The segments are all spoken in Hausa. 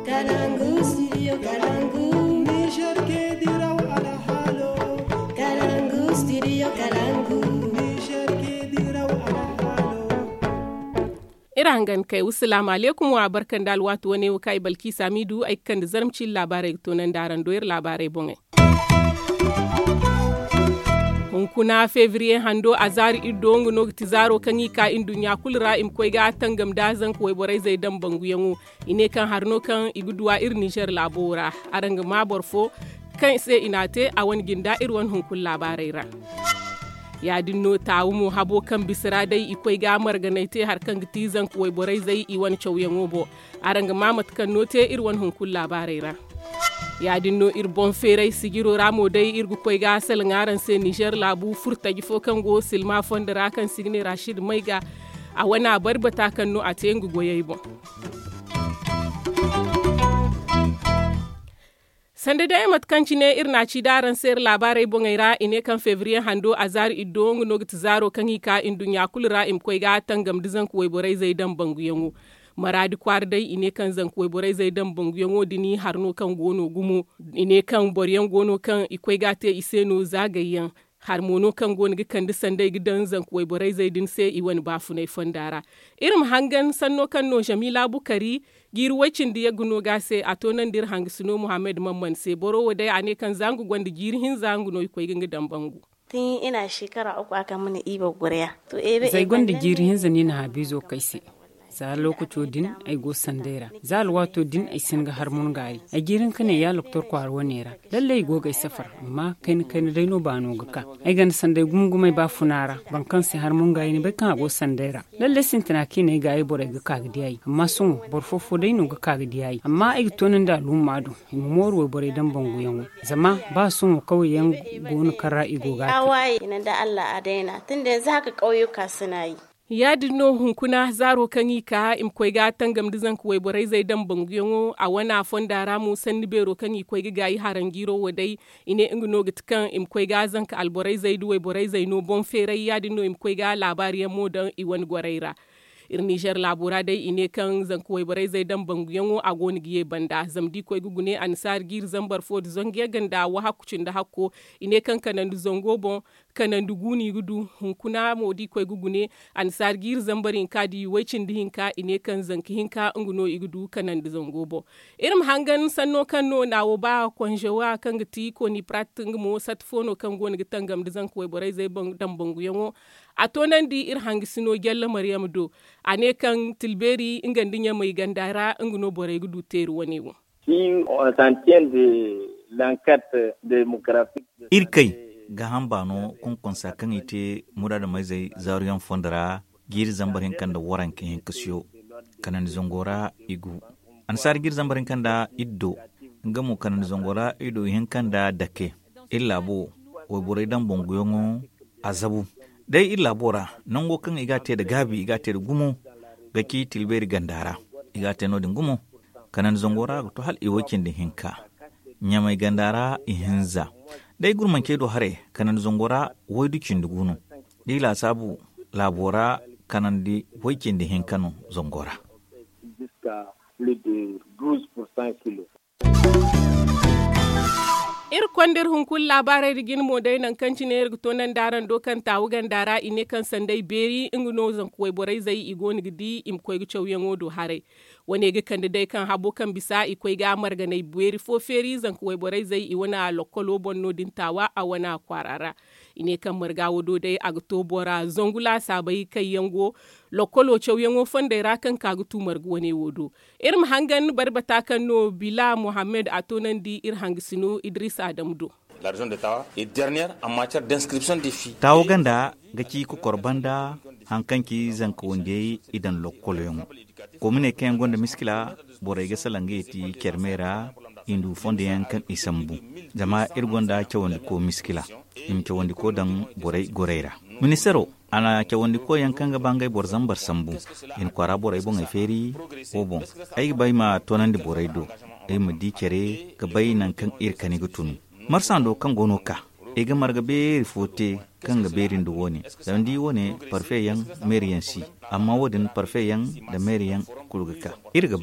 Kalangu, studio Kalangu. Niger ke diraw ala halo. Kalangu, studio Kalangu. Niger ke diraw ala halo. Irangan kai assalamu alaikum wa barkan dal wato ne kai balki samidu ai kan da zarmcin labarai tonan daran doyar labarai bonge. Hunkuna fevrier hando azari idongo no tizaro kanyi ka indunya kulra im koiga tangam dazan koy borai zai dan banguyangu ine kan harno kan iguduwa ir Niger labora aranga maborfo kan sai inate a wani ginda irwan hunkun labarai ra ya dinno tawumu habo kan bisira dai ikoi ga marganaite har kan gitizan koy borai zai iwan chawyango bo aranga mamat kan note irwan hunkun labarai ra ya dinno ir bon ferai sigiro ramo dai irgu koy ga sel ngaran se Niger labu furta gifo kan go silma fondara kan signe Rashid Maiga a wana barbata kan no atengu goyey bon sande da emat kanci ne irna ci daran ser labarai bongaira ine kan fevrier hando azar idongu no gitizaro kan hika indunya kulra im koy ga tangam dizan koy borai zai dan banguyengu maradi kwar dai ine kan zan koy borai zai dan banguyengo dini harno kan gono gumo ine kan boryan gono kan ikoi gate iseno zagayen harmono kan gono gikan disan dai gidan zan koy borai zai din sai iwan bafunai fandara irim hangan sanno kan no Jamila Bukari girwacin da ya guno gase a tonan dir hangisino Muhammad Mamman sai boro wadai ane kan zangu gwanda girhin zangu no ikoi ginga dan bangu tun ina shekara 3 aka mana iba gurya to ebe sai gwanda girhin zani na habizo kaisi za lokaco din ai go sandera za alwato din ai singa harmun gari a girin kane ya loktor kwaro nera lalle go ga safar amma kai dai no bano gaka ai gan sandai gumgumai ba funara ban kan sai harmun gari ne bai kan go sandera lalle sintina kine ga ai bore ga kaga dai amma sun borfofo dai no ga kaga dai amma ai tonin da lumado mu morwo bore dan bangu yango zama ba sun kawai yan gonu kara igo ga awaye ina da Allah a daina tunda yanzu haka kauyuka suna yi ya dinno hunkuna zaro kan yi ka im koy ga tangam dizan ko borai zai dan banguyengo a wana fondara mu sanni bero kan yi koy ga yi harangiro wadai ine ingno gitkan im koy ga zanka alborai zai duwai borai zai no bon ferai ya dinno im koy ga labariyan mo dan iwan goraira ir Niger labora dai ine kan zan koy borai zai dan banguyengo a goni giye banda zamdi koy gugune ansar gir zambar fod zonge ganda wa hakucin da hakko ine kan kanan du zongo bon kanan du guni gudu hunkuna modi koy gugune ansar gir zambarin kadi wacin dihinka ine kan zanki hinka nguno igudu kanan du zongo bo irim hangan sanno kanno nawo ba konjewa kan giti ko ni prating mo satfono kan goni gitangam du zan koy borai zai dan banguyengo a tonan di ir hangisino gella Maryam do ane kan tilberi ingandinya mai gandara nguno borai gudu teru wani wo si on s'en tient de l'enquête démographique irkai ga hambano kun konsa kan ite muda da mai zai zariyan fondara gir zambarin kan da waran kan kasiyo kanan zongora igu ansar gir zambarin kan da iddo ngamu kanan zongora ido hin kan da dake illa bo wo borai dan bonguyongo azabu dai illa bora nango kan igate da gabi igate da gumo gaki tilberi gandara igate no din gumo kanan zongora to hal iwokin da hinka nyamai gandara ihinza dai gurman kedo hare kanan zongora wai dukin duguno dila sabu labora kanan di wokin da hinkano zongora kwandir hunkul labarai rigin mo dai nan kanci ne rigto nan daran dokan tawugan dara ine kan sandai beri inguno zan kuwai borai zai igoni gidi im koy gu chawyen odo hare wane ga kan dai kan habo kan bisa ikoi ga marganai beri fo feri zan kuwai borai zai i wana lokolo bonno din tawa a wana kwarara ine kan marga wodo dai agto bora zongula sabai kai yango lokolo chawyen o fande ra kan ka gutu margu wane wodo irim hangan barbata kan no Bila Mohammed atonan di ir hangisino Idris Adamdo. La région de Tawa est dernière en matière d'inscription des filles. Tawa ganda gaki ku korbanda hankanki zanka wonde idan lokolo yon. Komune ken gonda miskila boray ga salange ti kermera indu fonde yankan isambu. Jama irgonda kyawandi ko miskila. Im kyawandi ko dan boray goreira. Ministero ana kyawandi ko yankan ga bangay bor zambar sambu. In kwara boray bon ay feri obon. Ay bayma tonandi boray do. Ay mudi kere ga baynan kan irkani gutunu. Marsando kan gono ka ega marga beri fote kan ga berin do woni dandi woni parfait yang merian si amma wodin parfait yang da merian kulgaka irga ba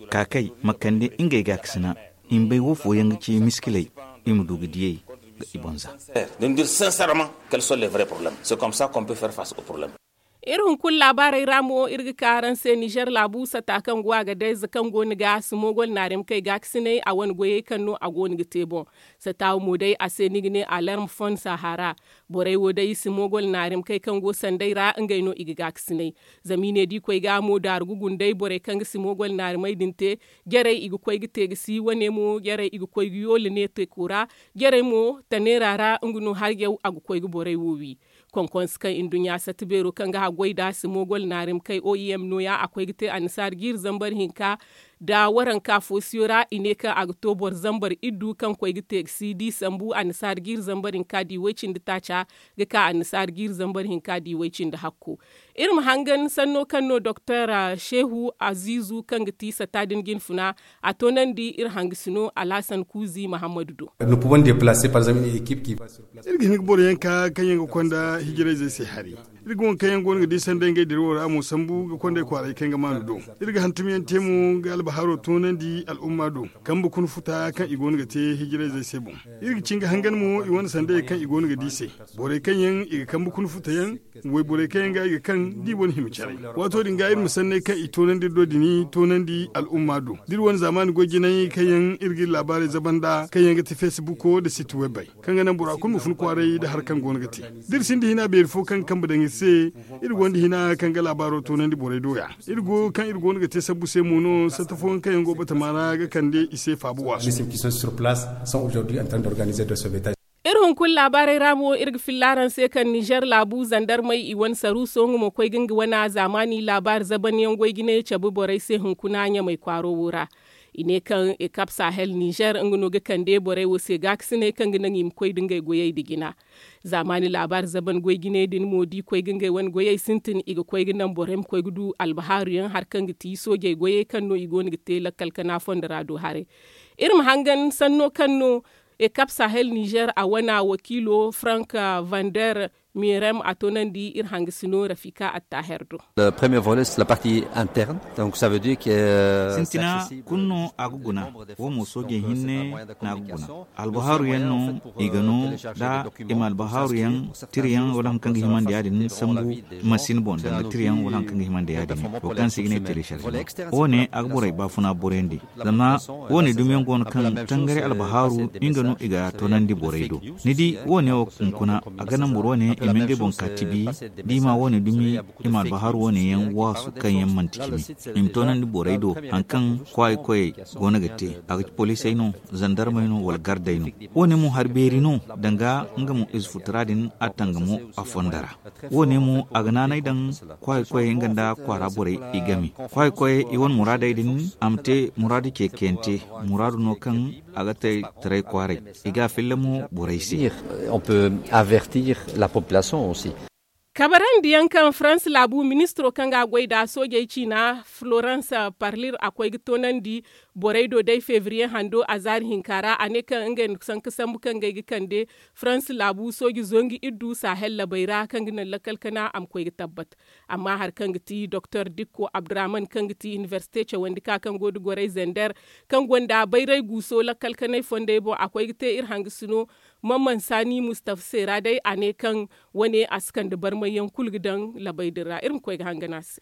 kakai makande inga ga kisina in bai wofo yanga ci miskilai imu dugidiyai ga ibonza. De nous dire sincèrement quels sont les vrais problèmes. C'est comme ça qu'on peut faire face aux problèmes. Irin kun labarai ramo irga karan sai Niger labu sata kan gwa ga dai zakan goni ga su mogol narim kai ga kisine a wani goye kanno a goni gitebo sata mu dai a sai nigne alarm fon sahara borai wo dai su mogol narim kai kan go sandai ra ingaino iga ga kisine zamine di koi ga mo dar gugun dai borai kan su mogol narimai dinte gere iga koi gite gisi wane mo gere iga koi yole ne te kura gere mo tanerara ngunu har yau agu koi go borai wowi konkons kan in dunya satibero kan ga goida su mogol narim kai OEM noya akwai gite ansar gir zambar hinka da waran ka fosiyora ine ka october zambar iddu kan koy gite CD sambu ansar gir zambar hinka di wecin da tacha ga ka ansar gir zambar hinka di wecin da hakko irin hangan sanno kanno Dr. Shehu Azizu kan giti satadin ginfuna a tonan di ir hangisino Alasan Kuzi Muhammadu do nous pouvons déplacer par exemple une équipe qui va sur place irgin bor yanka kan yanga konda hijira zai sai hari irgon kayan gon ga disan dangai dirwora amu sambu ga konda kwarai kan ga manu do irga hantumiyan temu ga albaharo tonan di al'umma do kan bu kun futa kan igon ga te hijira zai sai bon irgi cinga hangan mu i wani sande kan igon ga dise bore kan yan iga kan bu kun futa yan wai bore kan ga iga kan di wani himicare wato dinga irin musanne kan i tonan di dodini tonan di al'umma do dir wani zamani gogi nan kan yan irgi labarai zabanda kan yan ga te Facebook ko da site web bai kan ga nan bura kun mu fun kwarai da harkan gon ga te dir sin di hina bai fo kan budan se irgo ndi hina kan ga labaro to nan di bore doya irgo kan irgo ga te sabu se mono satafon kan go bata mara ga kan de ise fabuwa les qui sont sur place sont aujourd'hui en train d'organiser de sauvetage. Irin kun labarai ramo irga filaran sai kan Niger labu zandar mai iwan saru songu mo koy ginga wana zamani labar zaban yan goy gine chabu borai sai hunkuna nya mai kwaro wura ine kan ekap sahel Niger ngno ga kan de borai wo se gaksine kan gina ngim koy dinga goyai digina zamani labar zaban goy gine din modi koy ginga wan goyai sintin iga koy ginan borem koy gudu albahariyan har kan giti soje goyai kan no igon gite lakal kana fondara do hare irin hangan sanno kanno e Cap Sahel Niger a wana wakilo Frank Vander Mirem Atonandi Irhangisino Rafika Attaherdo. Le premier volet c'est la partie interne, donc ça veut dire que Sintina kunno aguguna wo musoge hinne na aguguna albaharu yanno igano da imal baharu yan tiriyan walan kan himande yadin sambu masin bon da tiriyan walan kan himande yadin ko kan sigine tirisha wone agburai bafuna borendi zama wone dumiyan gon kan tangare albaharu ingano iga tonandi boreido nidi wone o kunkuna aganan burone imenge bon katibi dima wone dumi imal baharu wone yan wasu kan yan mantikimi imtonan di boreido hankan kwai gona gate aga police no gendarme no wal garda no wone mu harberi no danga ngamu isfutradin atanga mu afondara wone mu agnanai dan kwai nganda kwara borei igami kwai iwon muradai din amte muradi ke kente muradu no kan agate trai kware iga filmu boreisi on peut avertir la population aussi. Kabaran diyan kan France labu ministro kan ga goida soje China Florence Parlir akwai gitonan di boreido dai février hando azar hinkara ane kan ngen san kasan bukan ga gikande France labu soji zongi iddu Sahel labaira kan gina lakal kana am koy tabbat amma har kan giti Dr Dikko Abdurrahman kan giti Université ce wanda ka kan godu gorei Zender kan gonda bairai guso lakal kanai fonde bo akwai gite irhangisino Mamman Sani Mustafa Sera dai ane kan wane askan da barma yankul gidan labaidira irin kwai hanganas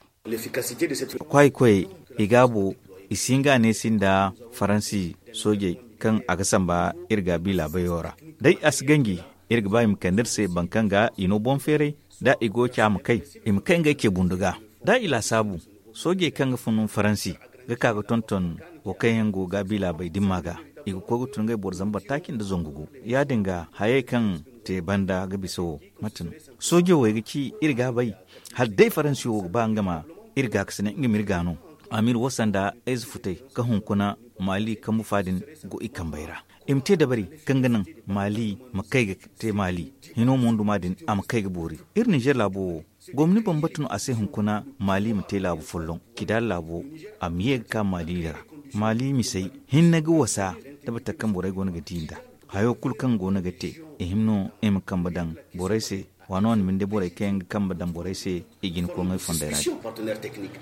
kwai igabo isinga ne sinda faransi soje kan agasan ba irga bila bayora dai asgangi irga ba imkandirse bankanga ino bon fere da igo kyam kai imkanga ke bunduga da ila sabu soje kan funun faransi ga kaga tonton wakayango ga bila bai dimaga igo kogu tungai borzamba takin da zongugu ya dinga haye kan te banda ga biso matan soje wai gici irga bai har dai faransi wo ba ngama irga kasane inga mirgano amir wasanda ez futai ka hunkuna mali kamu fadin go ikan baira imte da bari kanganan mali makai ga te mali hino mundu madin am kai ga bori ir Niger labo gomni bambatun ase hunkuna mali mte labo follon kidal labo amiye ka mali yara mali misai hinna ga wasa da bata kan borai gona ga dinda hayo kulkan gona ga te himno em kambadan borai se wanon min de borai ken kambadan borai se igin ko ngai fondera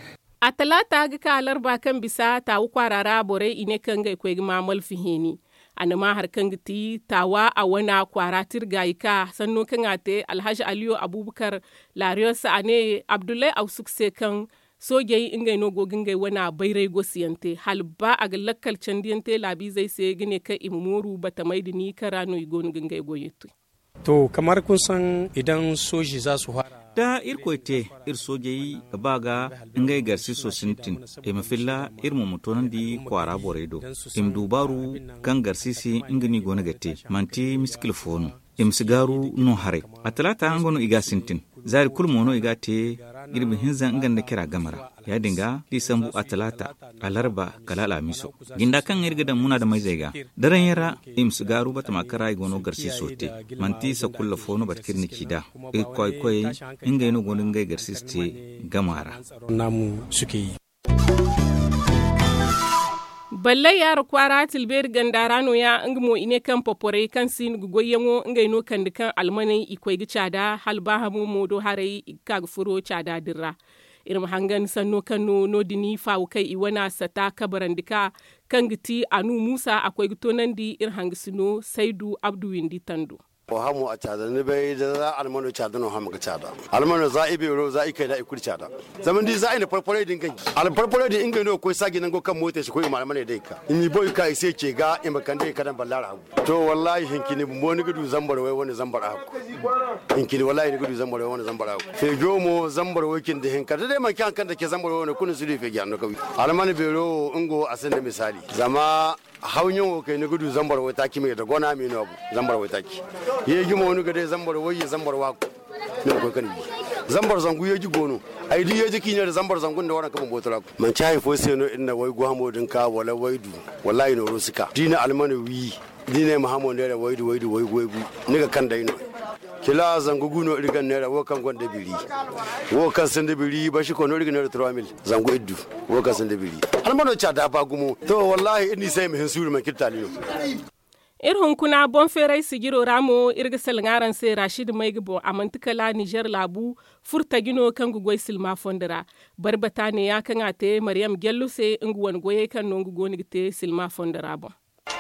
A talata ga kalar ba kan bisa tawu kwarara bore ine kan ga kwai mamal fiheni. Anama har kan giti tawa a wana kwara tirgayika sanno kan ate Alhaji Aliyu Abubakar Lariyosa ane Abdullahi Ausukse kan sojayi ingai no gogingai wana bairai gosiyante hal ba a ga lakkal candiyante labi zai sai gine ka immoru bata maidini karano igonu gingai goyetu. To kamar kun san idan soji za su fara da irkoite ir sojeyi baga ngai garsi so sintin mafilla ir mutonan di kwara boredo dubaru kan garsi si ingini gona gate manti miskil fonu sigaru no hare atalata angono iga sintin zari kulmono iga te girbi hinzan inganda kira gamara ya dinga disambu atalata alarba kalala miso ginda kan irga da muna da mai zaiga daren yara sigaru bata makara igono garsi sote manti sa kulla fono batkirni kida koy inga ino gonin gai garsi te gamara namu suke yi balle yaro kwara tilber gandarano ya ngmo ine kan popore kan sin goyengo ngai no kan dikan almanai ikwai gicada halba hamu modo hare kag furo cada dirra irin hangan sanno kano no dini fawo kai iwana sata kabarandika kan giti anu musa akwai gitonan di irin hangisino saidu abdu windi tando ko hamu a cada ne bai da za almano cada no hamu cada almano za ibe ro za ikai da ikur cada zaman di za ina farfare din kai al farfare din inga no ko sagi nan go kan mota shi ko malmane dai ka in boy kai sai ce ga in bakan dai kadan ballara to wallahi hinkini mo ni gudu zambar wai wani zambar aku hinkini wallahi ni gudu zambar wai wani zambar aku fe jomo zambar wakin da hinka dai man kan da ke zambar wani kunu su rufe gyanu kawai almane be ro ingo asan da misali zama haunyin kai ni gudu zambar wai taki mai da gona mai no zambar wai taki ye gi mo wani gade zambar wai zambar waku ne ko kan zambar zangu ye gi gono ai di ye ji kinya da zambar zangun da wannan kaman botura man chai fo sai no inna wai gwamo din ka wala waidu wallahi no rusika dina almani wi dina muhammad da waidu wai goigu ni ga kan dai no kila zangu guno irgan nera wo kan gonde biri wo kan sande biri ba shi ko no irgan nera 3000 zangu iddu wo kan sande biri almano cha da ba gumo to wallahi inni sai mu hinsuru man kitaliyo irhun kuna bon ferai sigiro ramo irga salngaran sai Rashid Maigibo a mantikala Niger labu furta gino kan gugoi silma fondara barbata ne ya kan ate Maryam Gello sai inguwan goye kan nongu goni te silma fondara bon.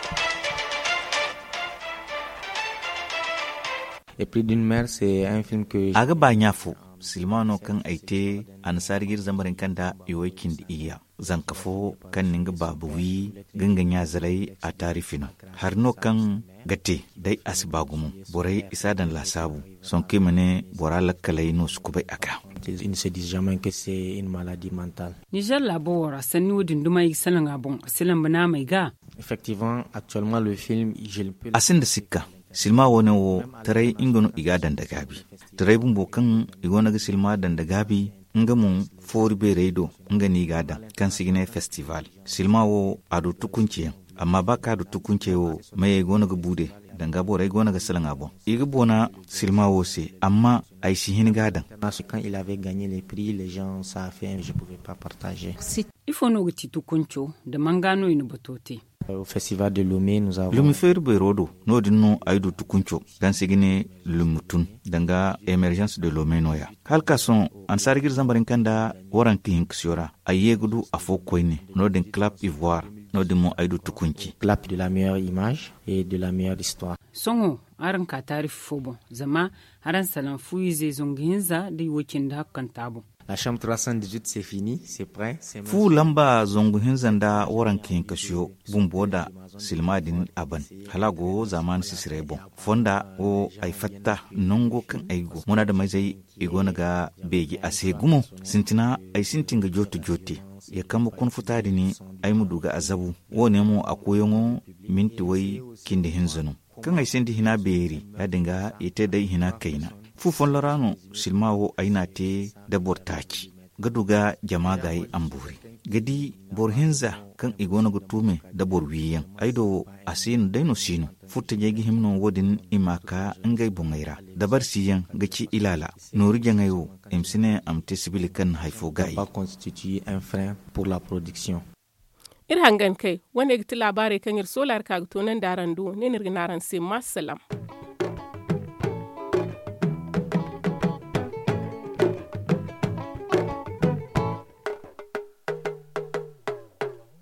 Et plus d'une mère, c'est un film que aga ba nyafo silmano kan aite an sargir zambarin kanda iwakin iya zankafo kan ninga babuwi ganganya zalai a tarifino har no kan gate dai asbagumu borai isadan lasabu son kimane bora lakalai no sukubai aka ils ne se disent jamais que c'est une maladie mentale. Niger labo wara sanni wudin dumai salanga bon silan bana mai ga. Effectivement, actuellement le film je le peux asin da sikka silma wone wo tarai ingano iga dandagabi tarai bumbo kan igona ga silma dandagabi nga mun fori be redo nga ni gada kan sigine festival silma wo adu tukunce amma baka adu tukunce wo mai gona ga bude danga borai gona ga salanga bon iga bona silma wo se amma ai si hin gada parce quand il avait gagné les prix les gens ça fait je pouvais pas partager ifo no gati tukuncho da mangano ino botote. Au festival de Lomé, nous avons Lumifer Berodo, no dinno aidu tukuncho, dan sigine lumutun, danga emergence de Lomé noya. Halka son ansarigir zambarin kanda waran kihin ksiora, ayegudu afo koine, no din club ivoire, no din mo aidu tukunchi. Club de la meilleure image et de la meilleure histoire. Songo aran ka tarif fobo, zama aran salan fuize zonginza di wokin da hakan tabo. La chambre 318 c'est fini, c'est prêt, c'est fu lamba zongu hinzanda waran kin kashiyo bumboda silmadin aban halago zaman sisire bon fonda o ay fatta nongo kan aygo muna da mai zai igona ga begi ase gumo sintina ay sintinga jotti ya kama kun futadi ni ay muduga azabu wone mo akoyongo minti wai kindi hinzano kan ay sindi hina beri ya dinga ite dai hina kaina fufon larano silmawo aina te da bortaki gaduga jama gayi amburi gadi borhinza kan igona gutume da borwiyan aido asinu daino sinu futta jegi himno wodin imaka ngai bungaira dabar siyan gaci ilala nori jangayo emsine amte sibili kan haifo gayi pas constituer un frein pour la production. Ir hangan kai wanda giti labare kan yir solar kagto nan daran do ne nirginaran sai masalam.